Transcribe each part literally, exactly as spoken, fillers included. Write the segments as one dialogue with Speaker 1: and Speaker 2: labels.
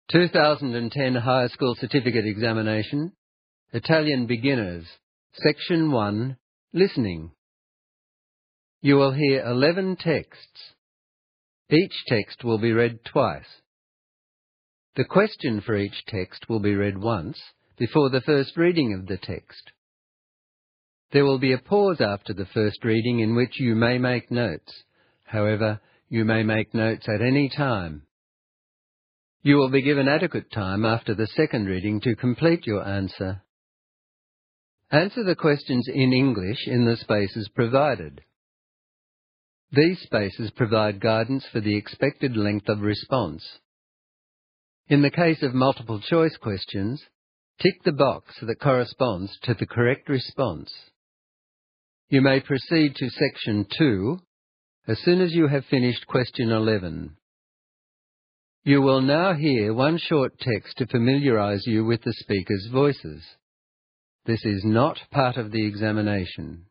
Speaker 1: two thousand ten High School Certificate Examination, Italian Beginners, Section one, Listening. You will hear eleven texts. Each text will be read twice. The question for each text will be read once before the first reading of the text. There will be a pause after the first reading in which you may make notes. However, you may make notes at any time. You will be given adequate time after the second reading to complete your answer. Answer the questions in English in the spaces provided. These spaces provide guidance for the expected length of response. In the case of multiple choice questions, tick the box that corresponds to the correct response. You may proceed to Section two as soon as you have finished Question eleven. You will now hear one short text to familiarise you with the speakers' voices. This is not part of the examination.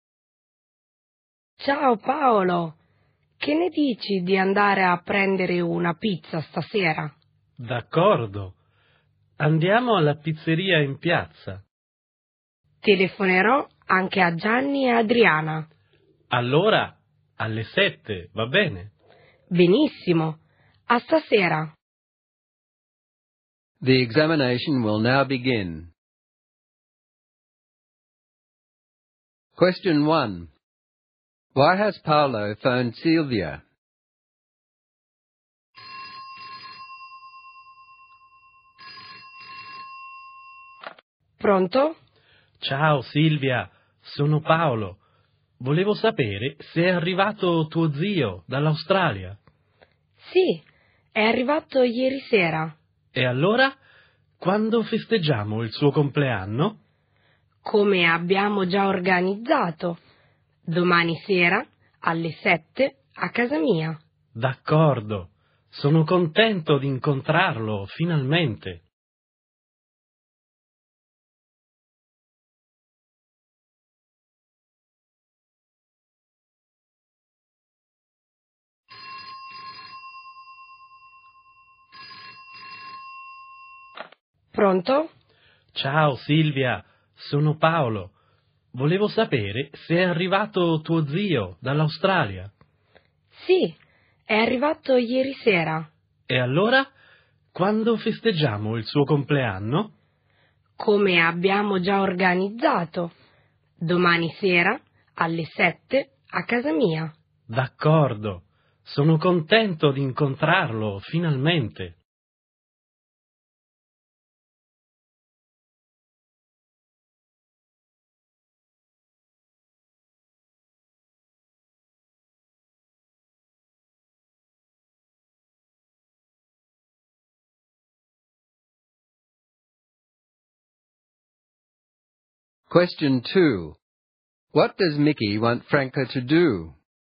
Speaker 2: Ciao Paolo, che ne dici di andare a prendere una pizza stasera?
Speaker 3: D'accordo. Andiamo alla pizzeria in piazza.
Speaker 2: Telefonerò anche a Gianni e Adriana.
Speaker 3: Allora, alle sette, va bene?
Speaker 2: Benissimo. A stasera.
Speaker 1: The examination will now begin. Question one. Why has Paolo phoned Silvia?
Speaker 2: Pronto?
Speaker 3: Ciao Silvia, sono Paolo. Volevo sapere se è arrivato tuo zio dall'Australia.
Speaker 2: Sì, è arrivato ieri sera.
Speaker 3: E allora, quando festeggiamo il suo compleanno?
Speaker 2: Come abbiamo già organizzato. Domani sera, alle sette, a casa mia.
Speaker 3: D'accordo. Sono contento di incontrarlo, finalmente.
Speaker 2: Pronto?
Speaker 3: Ciao Silvia, sono Paolo. Volevo sapere se è arrivato tuo zio dall'Australia.
Speaker 2: Sì, è arrivato ieri sera.
Speaker 3: E allora, quando festeggiamo il suo compleanno?
Speaker 2: Come abbiamo già organizzato. Domani sera, alle sette, a casa mia.
Speaker 3: D'accordo. Sono contento di incontrarlo, finalmente.
Speaker 1: Question two. What does Mickey want Franca to do?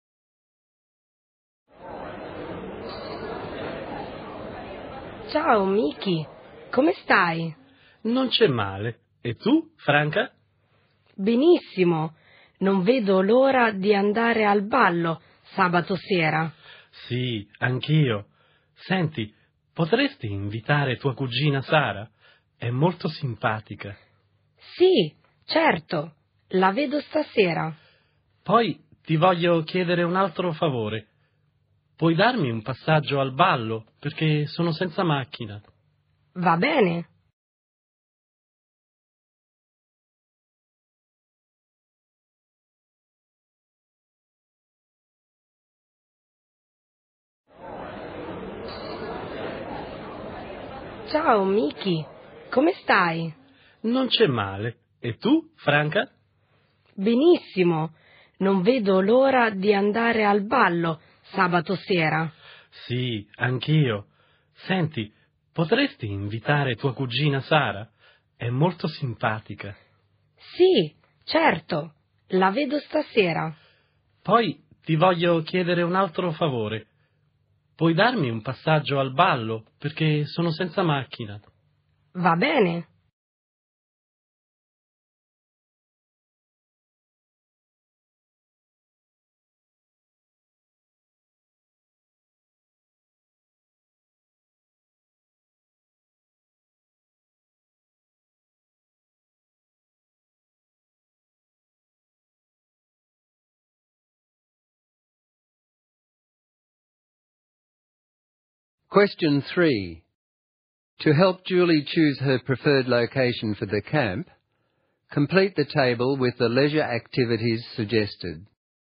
Speaker 2: Ciao Miki, come stai?
Speaker 3: Non c'è male. E tu, Franca?
Speaker 2: Benissimo, non vedo l'ora di andare al ballo sabato sera.
Speaker 3: Sì, anch'io. Senti, potresti invitare tua cugina Sara? È molto simpatica.
Speaker 2: Sì, certo, la vedo stasera.
Speaker 3: Poi ti voglio chiedere un altro favore. Puoi darmi un passaggio al ballo, perché sono senza macchina.
Speaker 2: Va bene. Ciao Miki, come stai?
Speaker 3: Non c'è male. E tu, Franca?
Speaker 2: Benissimo, non vedo l'ora di andare al ballo sabato sera.
Speaker 3: Sì, anch'io. Senti, potresti invitare tua cugina Sara? È molto simpatica.
Speaker 2: Sì, certo, la vedo stasera.
Speaker 3: Poi ti voglio chiedere un altro favore. Puoi darmi un passaggio al ballo, perché sono senza macchina.
Speaker 2: Va bene.
Speaker 1: Question three. To help Julie choose her preferred location for the camp, complete the table with the leisure activities suggested.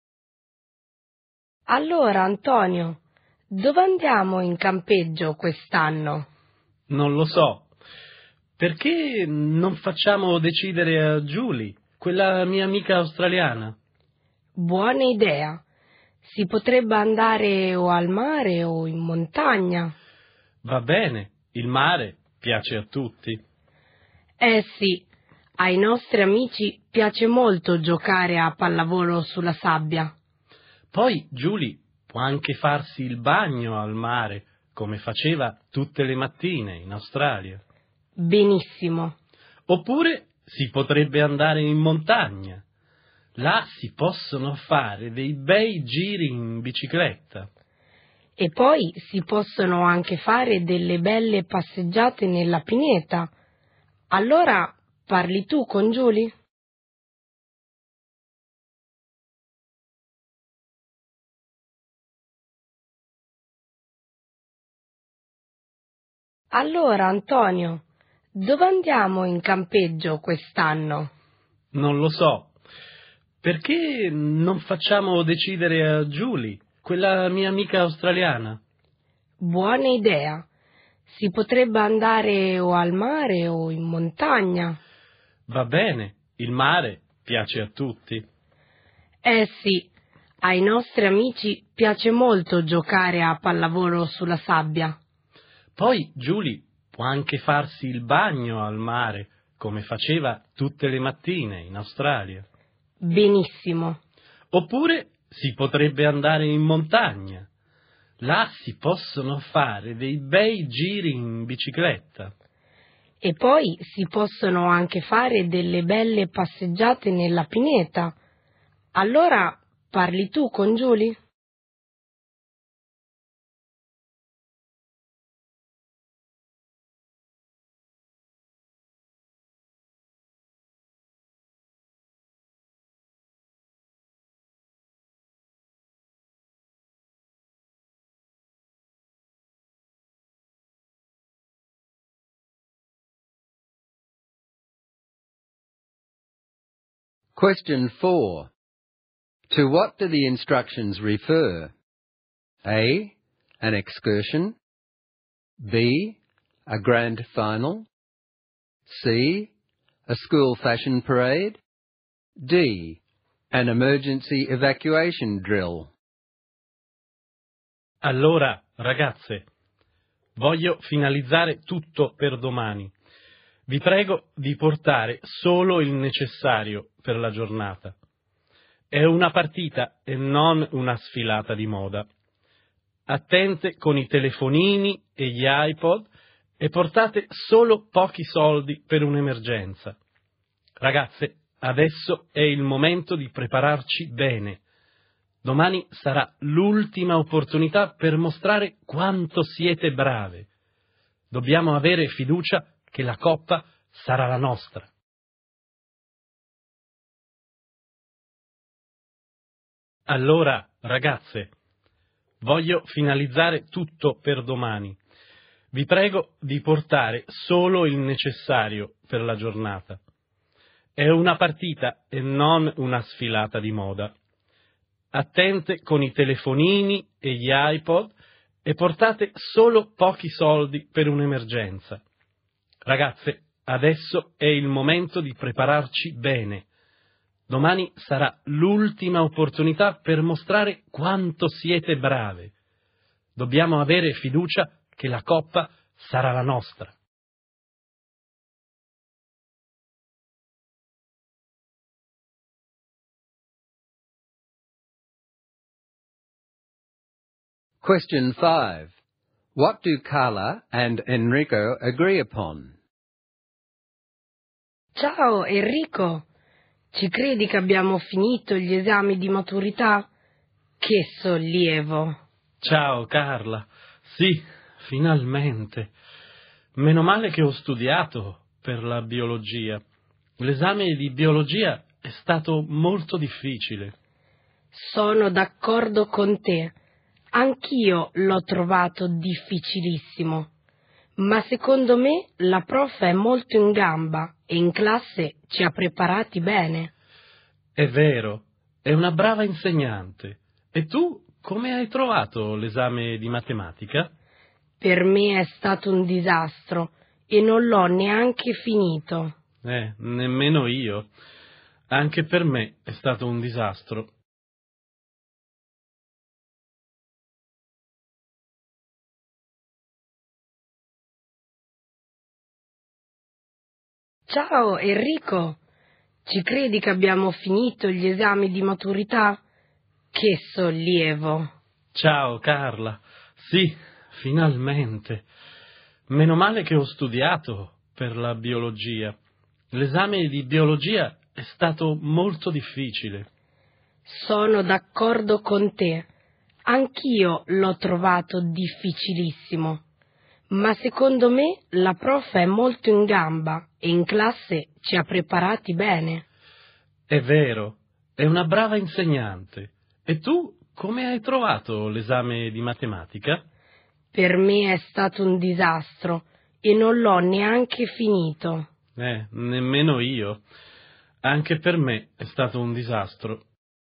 Speaker 2: Allora, Antonio, dove andiamo in campeggio quest'anno?
Speaker 3: Non lo so. Perché non facciamo decidere a Julie, quella mia amica australiana?
Speaker 2: Buona idea. Si potrebbe andare o al mare o in montagna.
Speaker 3: Va bene, il mare piace a tutti.
Speaker 2: Eh sì, ai nostri amici piace molto giocare a pallavolo sulla sabbia.
Speaker 3: Poi Julie può anche farsi il bagno al mare, come faceva tutte le mattine in Australia.
Speaker 2: Benissimo.
Speaker 3: Oppure si potrebbe andare in montagna. Là si possono fare dei bei giri in bicicletta.
Speaker 2: E poi si possono anche fare delle belle passeggiate nella pineta. Allora parli tu con Julie? Allora, Antonio, dove andiamo in campeggio quest'anno?
Speaker 3: Non lo so. Perché non facciamo decidere a Julie, quella mia amica australiana?
Speaker 2: Buona idea. Si potrebbe andare o al mare o in montagna.
Speaker 3: Va bene, il mare piace a tutti.
Speaker 2: Eh sì, ai nostri amici piace molto giocare a pallavolo sulla sabbia.
Speaker 3: Poi Julie può anche farsi il bagno al mare, come faceva tutte le mattine in Australia.
Speaker 2: Benissimo.
Speaker 3: Oppure si potrebbe andare in montagna. Là si possono fare dei bei giri in bicicletta.
Speaker 2: E poi si possono anche fare delle belle passeggiate nella pineta. Allora parli tu con Julie?
Speaker 1: Question four. To what do the instructions refer? A. An excursion. B. A grand final. C. A school fashion parade. D. An emergency evacuation drill.
Speaker 3: Allora, ragazze, voglio finalizzare tutto per domani. Vi prego di portare solo il necessario per la giornata. È una partita e non una sfilata di moda. Attente con i telefonini e gli iPod e portate solo pochi soldi per un'emergenza. Ragazze, adesso è il momento di prepararci bene. Domani sarà l'ultima opportunità per mostrare quanto siete brave. Dobbiamo avere fiducia che la coppa sarà la nostra. Allora, ragazze, voglio finalizzare tutto per domani. Vi prego di portare solo il necessario per la giornata. È una partita e non una sfilata di moda. Attente con i telefonini e gli iPod e portate solo pochi soldi per un'emergenza. Ragazze, adesso è il momento di prepararci bene. Domani sarà l'ultima opportunità per mostrare quanto siete brave. Dobbiamo avere fiducia che la coppa sarà la nostra.
Speaker 1: Question five. What do Carla and Enrico agree upon?
Speaker 2: Ciao Enrico, ci credi che abbiamo finito gli esami di maturità? Che sollievo!
Speaker 3: Ciao Carla, sì, finalmente. Meno male che ho studiato per la biologia. L'esame di biologia è stato molto difficile.
Speaker 2: Sono d'accordo con te. Anch'io l'ho trovato difficilissimo, ma secondo me la prof è molto in gamba e in classe ci ha preparati bene.
Speaker 3: È vero, è una brava insegnante. E tu come hai trovato l'esame di matematica?
Speaker 2: Per me è stato un disastro e non l'ho neanche finito.
Speaker 3: Eh, nemmeno io. Anche per me è stato un disastro.
Speaker 2: Ciao Enrico, ci credi che abbiamo finito gli esami di maturità? Che sollievo!
Speaker 3: Ciao Carla. Sì, finalmente. Meno male che ho studiato per la biologia. L'esame di biologia è stato molto difficile.
Speaker 2: Sono d'accordo con te. Anch'io l'ho trovato difficilissimo. Ma secondo me la prof è molto in gamba e in classe ci ha preparati bene.
Speaker 3: È vero, è una brava insegnante. E tu come hai trovato l'esame di matematica?
Speaker 2: Per me è stato un disastro e non l'ho neanche finito.
Speaker 3: Eh, nemmeno io. Anche per me è stato un disastro.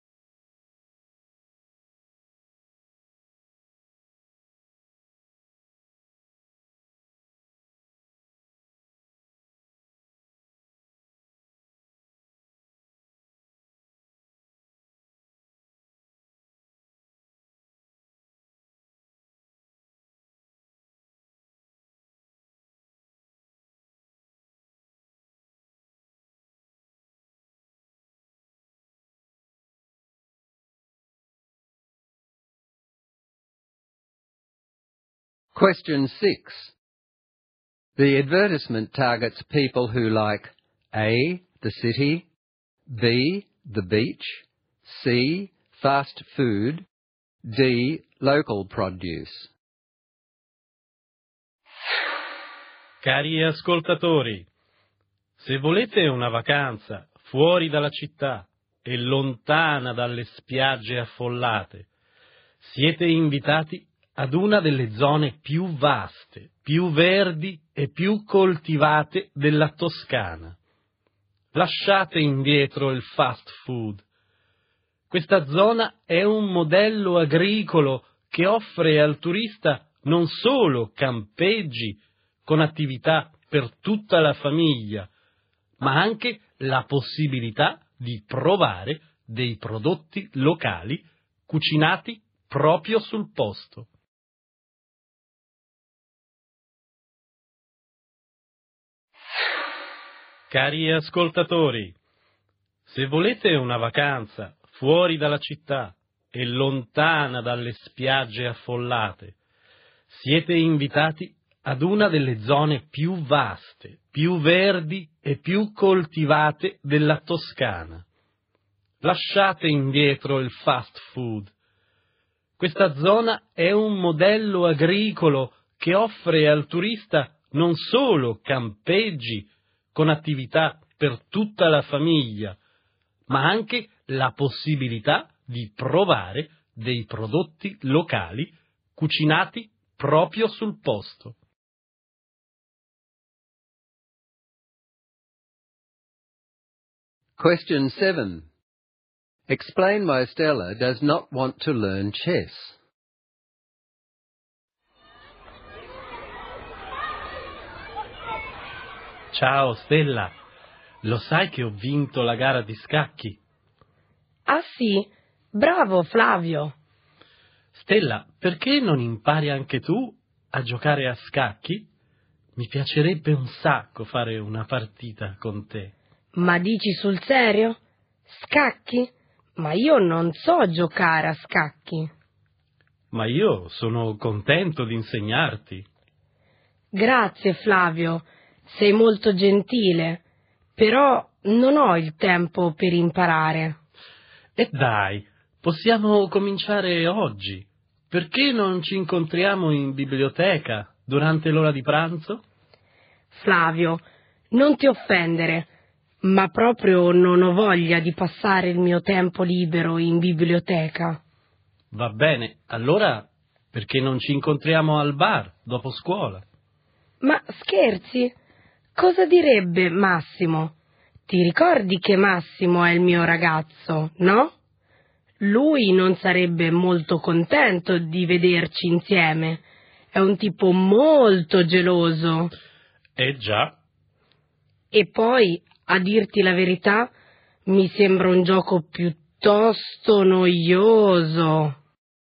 Speaker 1: Question six. The advertisement targets people who like A. The city, B. The beach, C. Fast food, D. Local produce.
Speaker 3: Cari ascoltatori, se volete una vacanza fuori dalla città e lontana dalle spiagge affollate, siete invitati ad una delle zone più vaste, più verdi e più coltivate della Toscana. Lasciate indietro il fast food. Questa zona è un modello agricolo che offre al turista non solo campeggi con attività per tutta la famiglia, ma anche la possibilità di provare dei prodotti locali cucinati proprio sul posto. Cari ascoltatori, se volete una vacanza fuori dalla città e lontana dalle spiagge affollate, siete invitati ad una delle zone più vaste, più verdi e più coltivate della Toscana. Lasciate indietro il fast food. Questa zona è un modello agricolo che offre al turista non solo campeggi con attività per tutta la famiglia, ma anche la possibilità di provare dei prodotti locali cucinati proprio sul posto.
Speaker 1: Question seven. Explain why Stella does not want to learn chess.
Speaker 3: Ciao Stella, lo sai che ho vinto la gara di scacchi?
Speaker 2: Ah sì? Bravo Flavio!
Speaker 3: Stella, perché non impari anche tu a giocare a scacchi? Mi piacerebbe un sacco fare una partita con te.
Speaker 2: Ma dici sul serio? Scacchi? Ma io non so giocare a scacchi.
Speaker 3: Ma io sono contento di insegnarti.
Speaker 2: Grazie Flavio, sei molto gentile, però non ho il tempo per imparare.
Speaker 3: E dai, possiamo cominciare oggi. Perché non ci incontriamo in biblioteca durante l'ora di pranzo?
Speaker 2: Flavio, non ti offendere, ma proprio non ho voglia di passare il mio tempo libero in biblioteca.
Speaker 3: Va bene, allora perché non ci incontriamo al bar dopo scuola?
Speaker 2: Ma scherzi? Cosa direbbe Massimo? Ti ricordi che Massimo è il mio ragazzo, no? Lui non sarebbe molto contento di vederci insieme. È un tipo molto geloso.
Speaker 3: Eh già.
Speaker 2: E poi, a dirti la verità, mi sembra un gioco piuttosto noioso.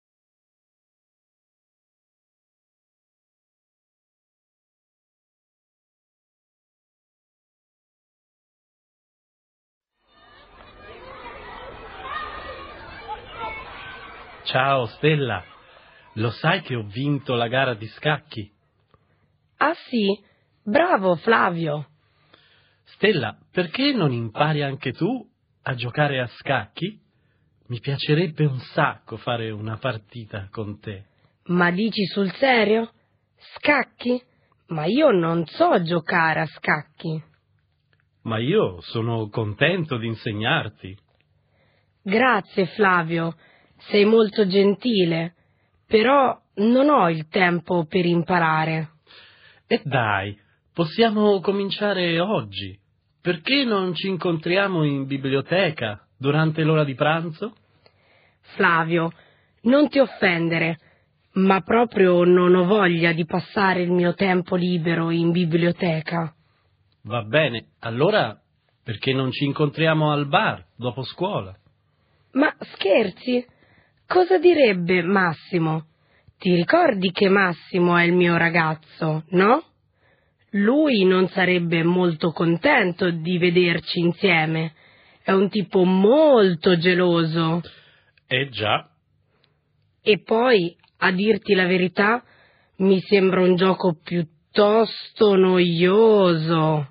Speaker 3: Ciao Stella, lo sai che ho vinto la gara di scacchi?
Speaker 2: Ah sì? Bravo Flavio.
Speaker 3: Stella, perché non impari anche tu a giocare a scacchi? Mi piacerebbe un sacco fare una partita con te.
Speaker 2: Ma dici sul serio? Scacchi? Ma io non so giocare a scacchi.
Speaker 3: Ma io sono contento di insegnarti.
Speaker 2: Grazie Flavio, sei molto gentile, però non ho il tempo per imparare.
Speaker 3: E dai, possiamo cominciare oggi. Perché non ci incontriamo in biblioteca durante l'ora di pranzo?
Speaker 2: Flavio, non ti offendere, ma proprio non ho voglia di passare il mio tempo libero in biblioteca.
Speaker 3: Va bene, allora perché non ci incontriamo al bar dopo scuola?
Speaker 2: Ma scherzi? Cosa direbbe Massimo? Ti ricordi che Massimo è il mio ragazzo, no? Lui non sarebbe molto contento di vederci insieme. È un tipo molto geloso.
Speaker 3: Eh già.
Speaker 2: E poi, a dirti la verità, mi sembra un gioco piuttosto noioso.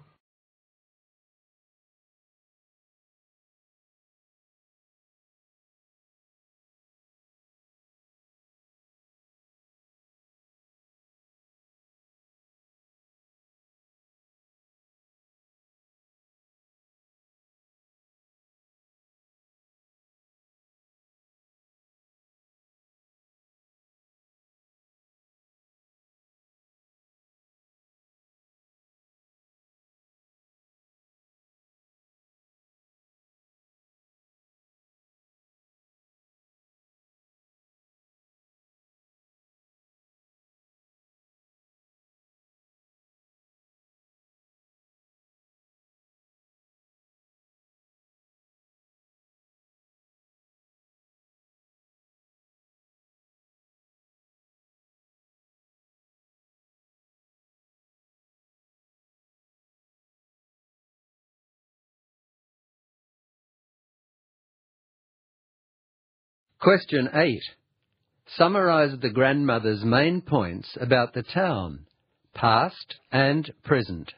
Speaker 1: Question eight. Summarize the grandmother's main points about the town, past and present.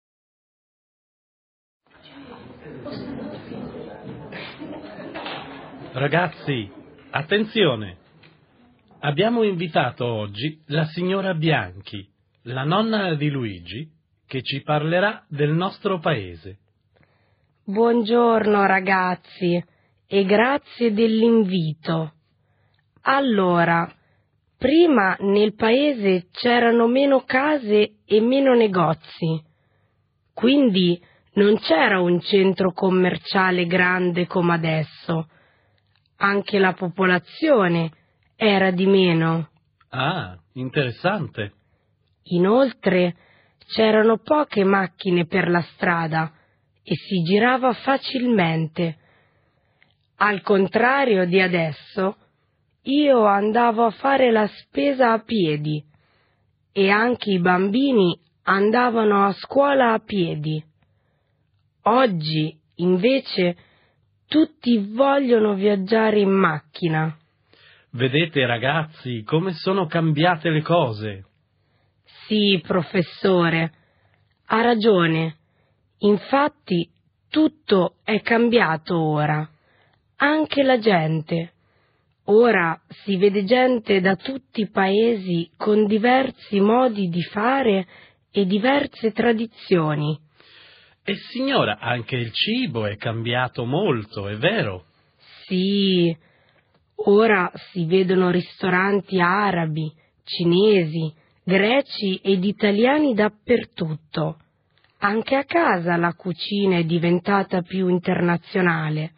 Speaker 3: Ragazzi, attenzione! Abbiamo invitato oggi la signora Bianchi, la nonna di Luigi, che ci parlerà del nostro paese.
Speaker 2: Buongiorno ragazzi e grazie dell'invito. Allora, prima nel paese c'erano meno case e meno negozi, quindi non c'era un centro commerciale grande come adesso. Anche la popolazione era di meno.
Speaker 3: Ah, interessante.
Speaker 2: Inoltre c'erano poche macchine per la strada e si girava facilmente. Al contrario di adesso, io andavo a fare la spesa a piedi e anche i bambini andavano a scuola a piedi. Oggi, invece, tutti vogliono viaggiare in macchina.
Speaker 3: Vedete, ragazzi, come sono cambiate le cose.
Speaker 2: Sì, professore, ha ragione. Infatti, tutto è cambiato ora. Anche la gente. Ora si vede gente da tutti i paesi con diversi modi di fare e diverse tradizioni.
Speaker 3: E signora, anche il cibo è cambiato molto, è vero?
Speaker 2: Sì, Ora si vedono ristoranti arabi, cinesi, greci ed italiani dappertutto. Anche a casa la cucina è diventata più internazionale.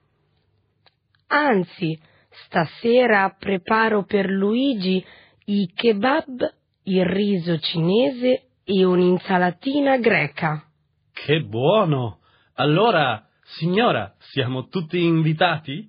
Speaker 2: Anzi, stasera preparo per Luigi i kebab, il riso cinese e un'insalatina greca.
Speaker 3: Che buono! Allora, signora, siamo tutti invitati?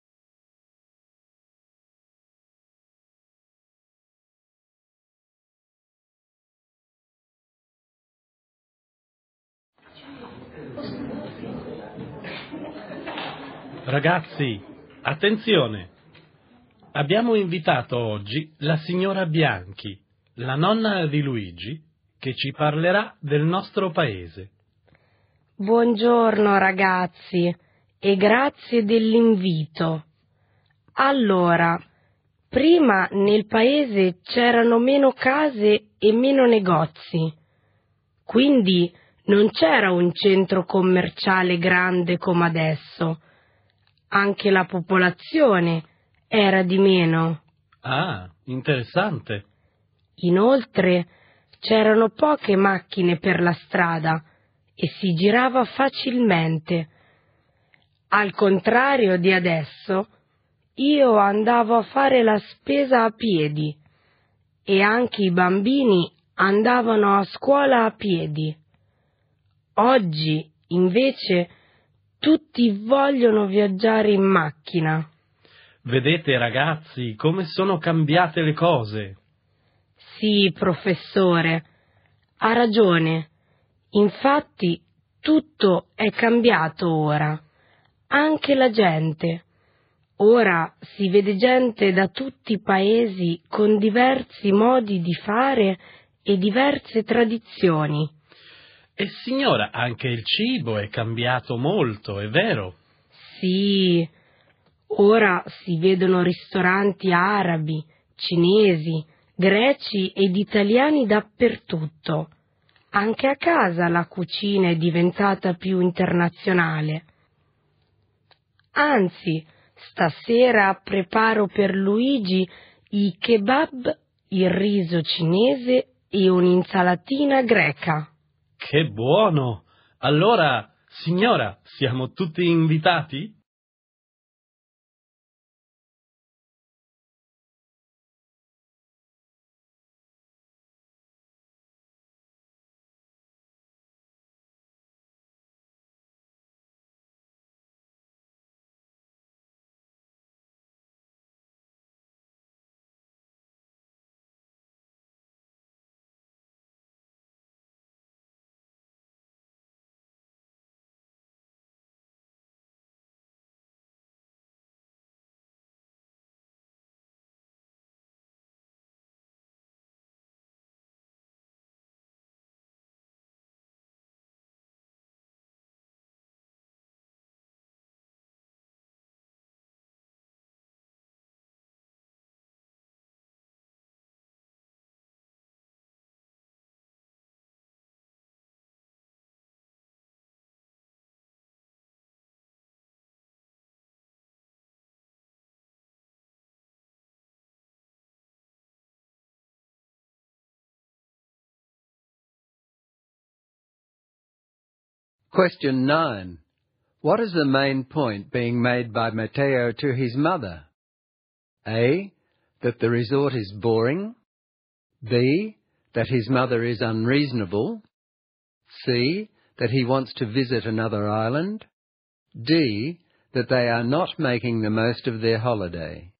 Speaker 3: Ragazzi, attenzione! Abbiamo invitato oggi la signora Bianchi, la nonna di Luigi, che ci parlerà del nostro paese.
Speaker 2: Buongiorno ragazzi e grazie dell'invito. Allora, prima nel paese c'erano meno case e meno negozi, quindi non c'era un centro commerciale grande come adesso. Anche la popolazione era di meno.
Speaker 3: Ah, interessante.
Speaker 2: Inoltre c'erano poche macchine per la strada e si girava facilmente. Al contrario di adesso, io andavo a fare la spesa a piedi e anche i bambini andavano a scuola a piedi. Oggi, invece, tutti vogliono viaggiare in macchina.
Speaker 3: Vedete, ragazzi, come sono cambiate le cose.
Speaker 2: Sì, professore, ha ragione. Infatti, tutto è cambiato ora. Anche la gente. Ora si vede gente da tutti i paesi con diversi modi di fare e diverse tradizioni.
Speaker 3: E signora, anche il cibo è cambiato molto, è vero?
Speaker 2: Sì, ora si vedono ristoranti arabi, cinesi, greci ed italiani dappertutto. Anche a casa la cucina è diventata più internazionale. Anzi, stasera preparo per Luigi i kebab, il riso cinese e un'insalatina greca.
Speaker 3: Che buono! Allora, signora, siamo tutti invitati?
Speaker 1: Question nine. What is the main point being made by Matteo to his mother? A. That the resort is boring. B. That his mother is unreasonable. C. That he wants to visit another island. D. That they are not making the most of their holiday.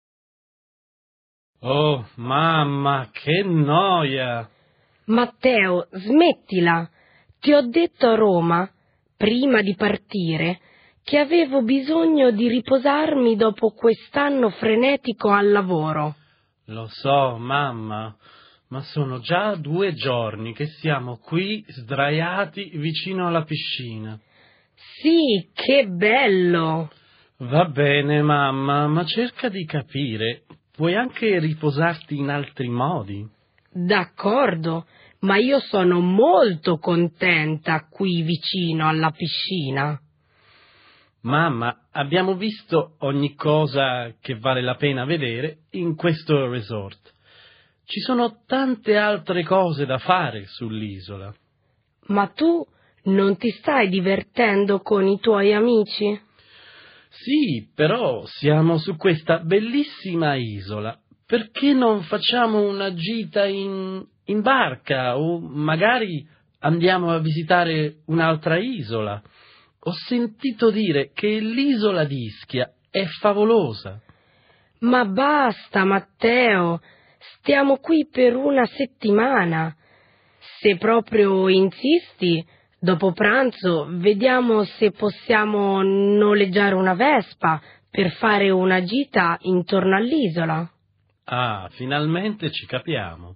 Speaker 3: Oh, mamma, che noia!
Speaker 2: Matteo, smettila! Ti ho detto a Roma, prima di partire, che avevo bisogno di riposarmi dopo quest'anno frenetico al lavoro.
Speaker 3: Lo so, mamma, ma sono già due giorni che siamo qui sdraiati vicino alla piscina.
Speaker 2: Sì, che bello!
Speaker 3: Va bene, mamma, ma cerca di capire. Puoi anche riposarti in altri modi.
Speaker 2: D'accordo, ma io sono molto contenta qui vicino alla piscina.
Speaker 3: Mamma, abbiamo visto ogni cosa che vale la pena vedere in questo resort. Ci sono tante altre cose da fare sull'isola.
Speaker 2: Ma tu non ti stai divertendo con i tuoi amici?
Speaker 3: Sì, però siamo su questa bellissima isola. Perché non facciamo una gita in, in barca o magari andiamo a visitare un'altra isola? Ho sentito dire che l'isola di Ischia è favolosa.
Speaker 2: Ma basta, Matteo, stiamo qui per una settimana. Se proprio insisti, dopo pranzo vediamo se possiamo noleggiare una Vespa per fare una gita intorno all'isola.
Speaker 3: Ah, finalmente ci capiamo.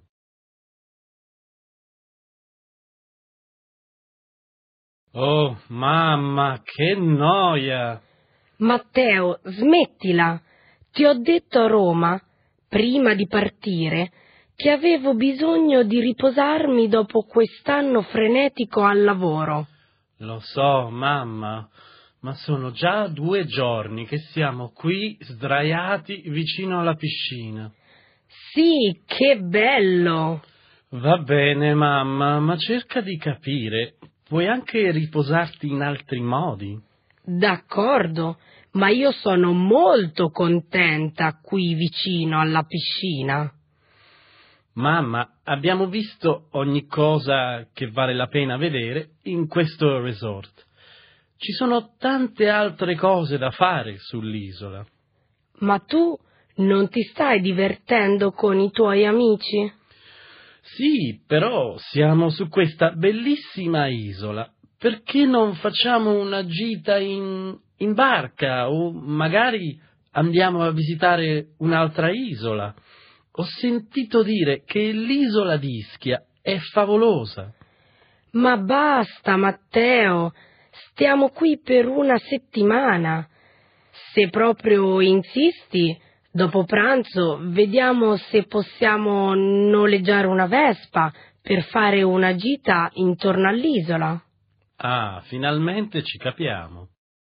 Speaker 3: Oh, mamma, che noia!
Speaker 2: Matteo, smettila. Ti ho detto a Roma, prima di partire, che avevo bisogno di riposarmi dopo quest'anno frenetico al lavoro.
Speaker 3: Lo so, mamma, ma sono già due giorni che siamo qui sdraiati vicino alla piscina.
Speaker 2: Sì, che bello!
Speaker 3: Va bene, mamma, ma cerca di capire. Puoi anche riposarti in altri modi.
Speaker 2: D'accordo, ma io sono molto contenta qui vicino alla piscina.
Speaker 3: Mamma, abbiamo visto ogni cosa che vale la pena vedere in questo resort. Ci sono tante altre cose da fare sull'isola.
Speaker 2: Ma tu non ti stai divertendo con i tuoi amici?
Speaker 3: Sì, però siamo su questa bellissima isola. Perché non facciamo una gita in, in barca o magari andiamo a visitare un'altra isola? Ho sentito dire che l'isola di Ischia è favolosa.
Speaker 2: Ma basta, Matteo, stiamo qui per una settimana. Se proprio insisti, dopo pranzo vediamo se possiamo noleggiare una Vespa per fare una gita intorno all'isola.
Speaker 3: Ah, finalmente ci capiamo.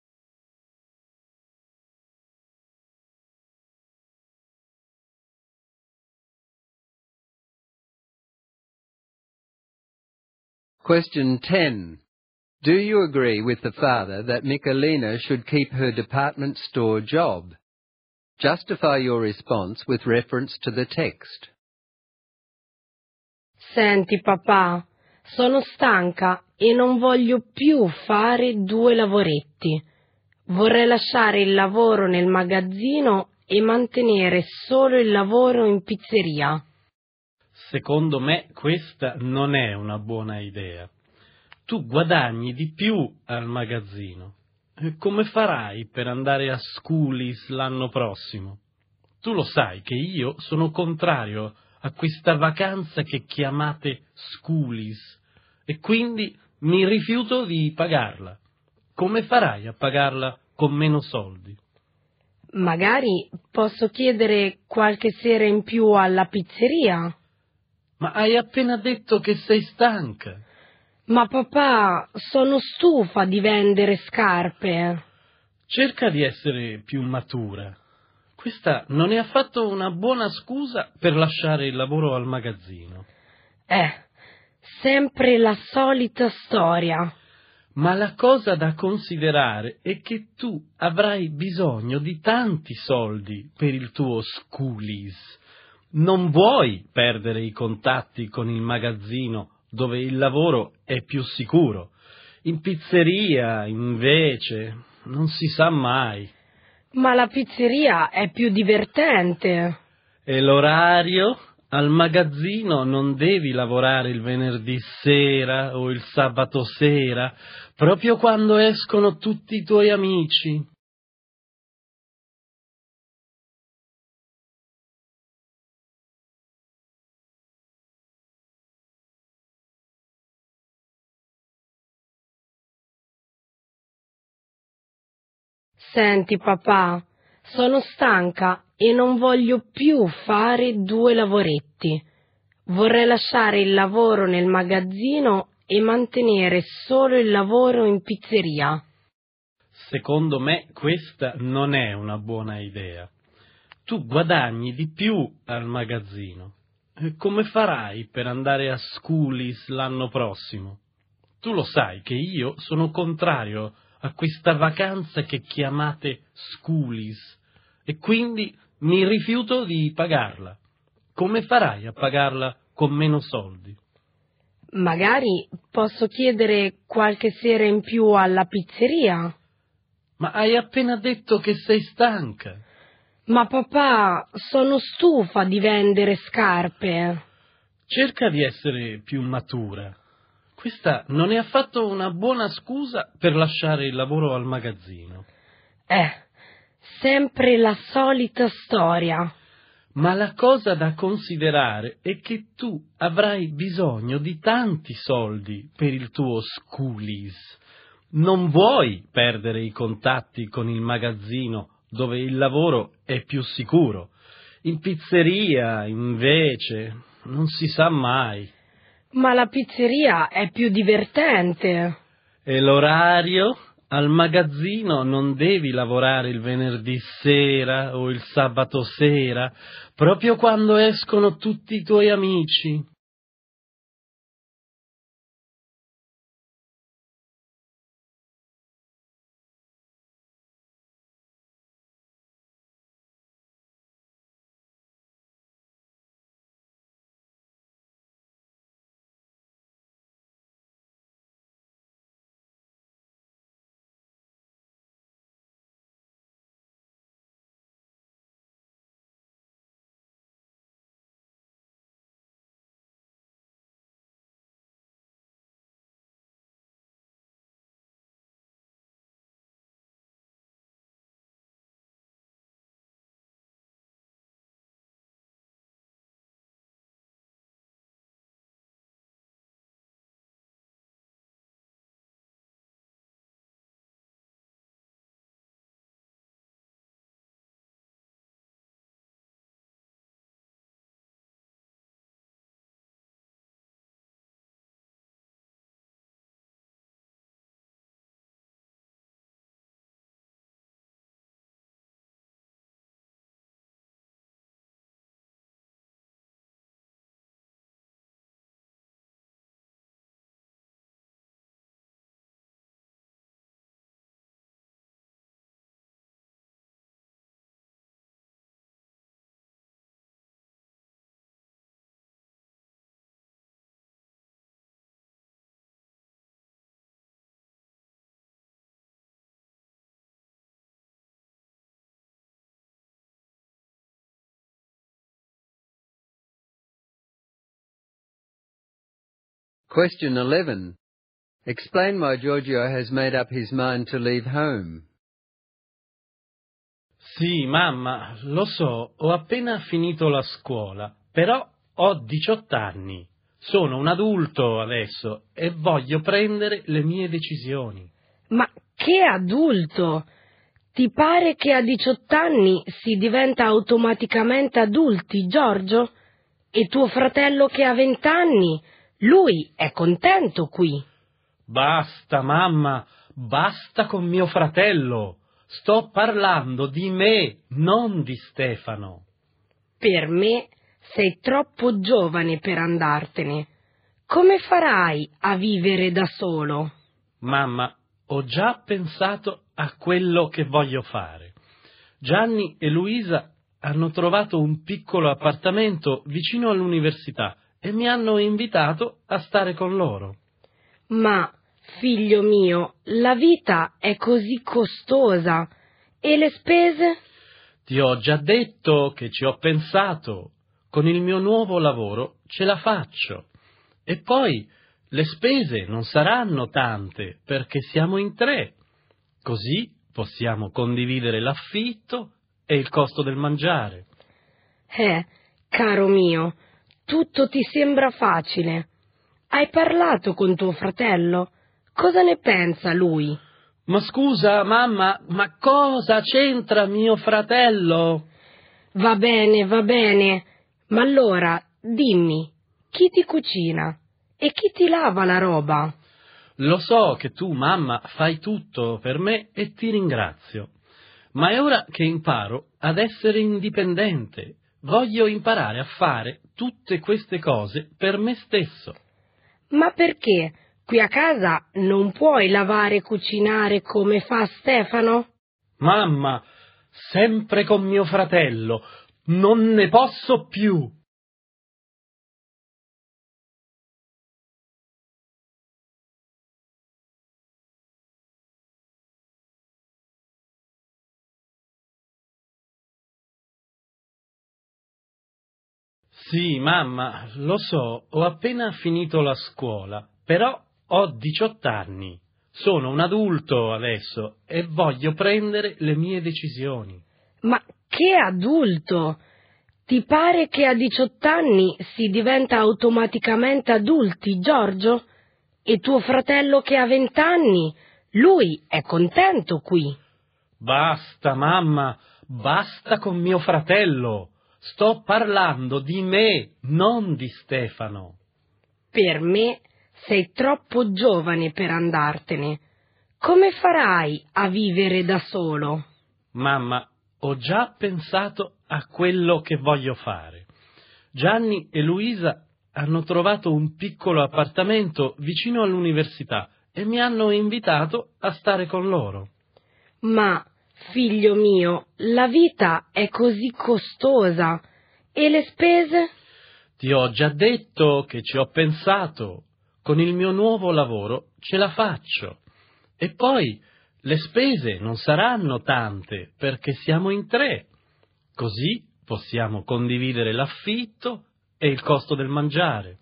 Speaker 1: Question ten. Do you agree with the father that Michelina should keep her department store job? Justify your response with reference to the text.
Speaker 2: Senti, papà, sono stanca e non voglio più fare due lavoretti. Vorrei lasciare il lavoro nel magazzino e mantenere solo il lavoro in pizzeria.
Speaker 3: Secondo me questa non è una buona idea. Tu guadagni di più al magazzino. Come farai per andare a Schoolies l'anno prossimo? Tu lo sai che io sono contrario a questa vacanza che chiamate Schoolies e quindi mi rifiuto di pagarla. Come farai a pagarla con meno soldi?
Speaker 2: Magari posso chiedere qualche sera in più alla pizzeria.
Speaker 3: Ma hai appena detto che sei stanca.
Speaker 2: Ma papà, sono stufa di vendere scarpe.
Speaker 3: Cerca di essere più matura. Questa non è affatto una buona scusa per lasciare il lavoro al magazzino.
Speaker 2: Eh, sempre la solita storia.
Speaker 3: Ma la cosa da considerare è che tu avrai bisogno di tanti soldi per il tuo Schoolies. Non vuoi perdere i contatti con il magazzino dove il lavoro è più sicuro. In pizzeria, invece, non si sa mai.
Speaker 2: Ma la pizzeria è più divertente.
Speaker 3: E l'orario? Al magazzino non devi lavorare il venerdì sera o il sabato sera, proprio quando escono tutti i tuoi amici.
Speaker 2: Senti, papà, sono stanca e non voglio più fare due lavoretti. Vorrei lasciare il lavoro nel magazzino e mantenere solo il lavoro in pizzeria.
Speaker 3: secondo me questa non è una buona idea. Tu guadagni di più al magazzino. Come farai per andare a Schoolies l'anno prossimo? Tu lo sai che io sono contrario a questa vacanza che chiamate Schoolies e quindi mi rifiuto di pagarla. Come farai a pagarla con meno soldi?
Speaker 2: Magari posso chiedere qualche sera in più alla pizzeria.
Speaker 3: Ma hai appena detto che sei stanca.
Speaker 2: Ma papà, sono stufa di vendere scarpe.
Speaker 3: Cerca di essere più matura. Questa non è affatto una buona scusa per lasciare il lavoro al magazzino.
Speaker 2: Eh, sempre la solita storia.
Speaker 3: Ma la cosa da considerare è che tu avrai bisogno di tanti soldi per il tuo Schoolies. Non vuoi perdere i contatti con il magazzino dove il lavoro è più sicuro. In pizzeria, invece, non si sa mai.
Speaker 2: Ma la pizzeria è più divertente.
Speaker 3: E l'orario? Al magazzino non devi lavorare il venerdì sera o il sabato sera, proprio quando escono tutti i tuoi amici.
Speaker 1: Question eleven. Explain why Giorgio has made up his mind to leave home.
Speaker 3: Sì, mamma, lo so, ho appena finito la scuola, però ho diciotto anni. Sono un adulto adesso e voglio prendere le mie decisioni.
Speaker 2: Ma che adulto! Ti pare che a diciotto anni si diventa automaticamente adulti, Giorgio? E tuo fratello che ha venti anni, lui è contento qui.
Speaker 3: Basta, mamma, basta con mio fratello. Sto parlando di me, non di Stefano.
Speaker 2: Per me sei troppo giovane per andartene. Come farai a vivere da solo?
Speaker 3: Mamma, ho già pensato a quello che voglio fare. Gianni e Luisa hanno trovato un piccolo appartamento vicino all'università e mi hanno invitato a stare con loro.
Speaker 2: Ma, figlio mio, la vita è così costosa. E le spese?
Speaker 3: Ti ho già detto che ci ho pensato. Con il mio nuovo lavoro ce la faccio. E poi le spese non saranno tante perché siamo in tre. Così possiamo condividere l'affitto e il costo del mangiare.
Speaker 2: Eh, caro mio, tutto ti sembra facile. Hai parlato con tuo fratello? Cosa ne pensa lui?
Speaker 3: Ma scusa, mamma, ma cosa c'entra mio fratello?
Speaker 2: Va bene, va bene. Ma allora, dimmi, chi ti cucina? E chi ti lava la roba?
Speaker 3: Lo so che tu, mamma, fai tutto per me e ti ringrazio, ma è ora che imparo ad essere indipendente. Voglio imparare a fare tutte queste cose per me stesso.
Speaker 2: Ma perché qui a casa non puoi lavare e cucinare come fa Stefano?
Speaker 3: Mamma, sempre con mio fratello, non ne posso più. Sì, mamma, lo so, ho appena finito la scuola, però ho diciotto anni. Sono un adulto adesso e voglio prendere le mie decisioni.
Speaker 2: Ma che adulto! Ti pare che a diciotto anni si diventa automaticamente adulti, Giorgio? E tuo fratello che ha venti anni, lui è contento qui.
Speaker 3: Basta, mamma, basta con mio fratello. Sto parlando di me, non di Stefano.
Speaker 2: Per me sei troppo giovane per andartene. Come farai a vivere da solo?
Speaker 3: Mamma, ho già pensato a quello che voglio fare. Gianni e Luisa hanno trovato un piccolo appartamento vicino all'università e mi hanno invitato a stare con loro.
Speaker 2: Ma, figlio mio, la vita è così costosa. E le spese?
Speaker 3: Ti ho già detto che ci ho pensato. Con il mio nuovo lavoro ce la faccio. E poi le spese non saranno tante perché siamo in tre. Così possiamo condividere l'affitto e il costo del mangiare.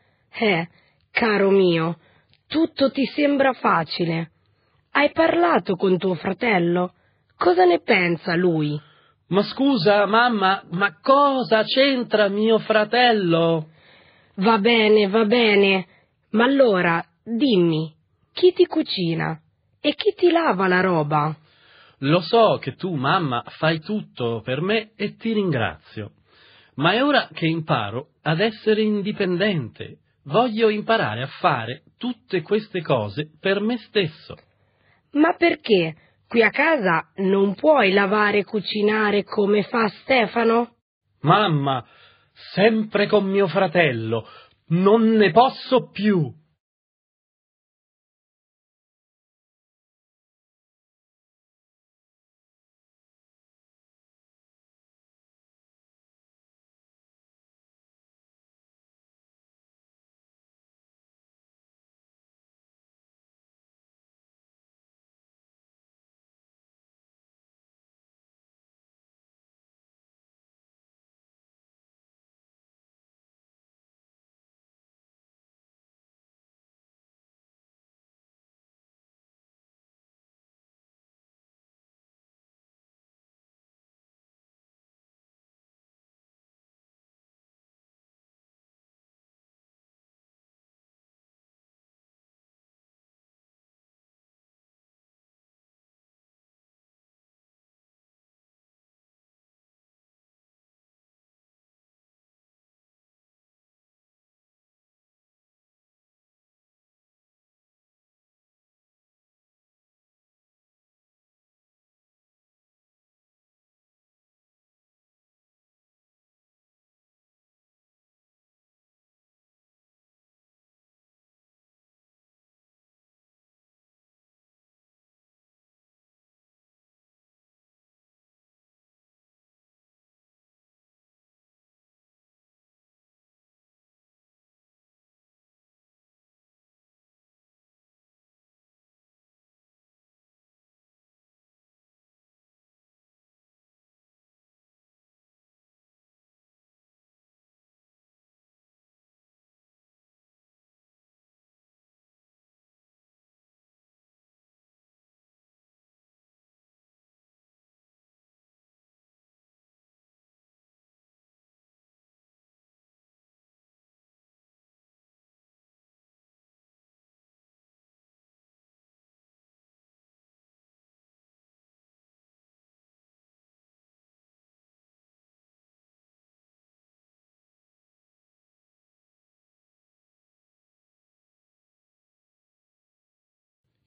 Speaker 2: Eh, caro mio, tutto ti sembra facile. Hai parlato con tuo fratello? Cosa ne pensa lui?
Speaker 3: Ma scusa, mamma, ma cosa c'entra mio fratello?
Speaker 2: Va bene, va bene. Ma allora, dimmi, chi ti cucina? E chi ti lava la roba?
Speaker 3: Lo so che tu, mamma, fai tutto per me e ti ringrazio. Ma è ora che imparo ad essere indipendente. Voglio imparare a fare tutte queste cose per me stesso.
Speaker 2: Ma perché qui a casa non puoi lavare e cucinare come fa Stefano?
Speaker 3: Mamma, sempre con mio fratello, non ne posso più.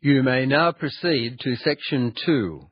Speaker 1: You may now proceed to section two.